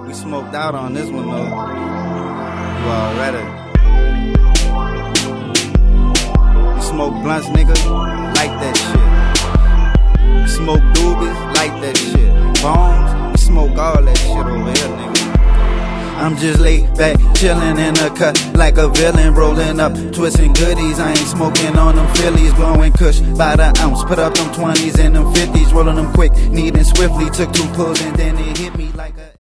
We smoked out on this one though. You already. We smoke blunts, nigga, like that shit. We smoke doobies, like that shit. Bombs, we smoke all that shit over here, nigga. I'm just laid back, chillin' in a cut like a villain, rolling up, twisting goodies. I ain't smoking on them Phillies, blowing kush by the ounce. Put up them 20s and them 50s, rolling them quick, needing swiftly. Took 2 pulls and then it hit me like a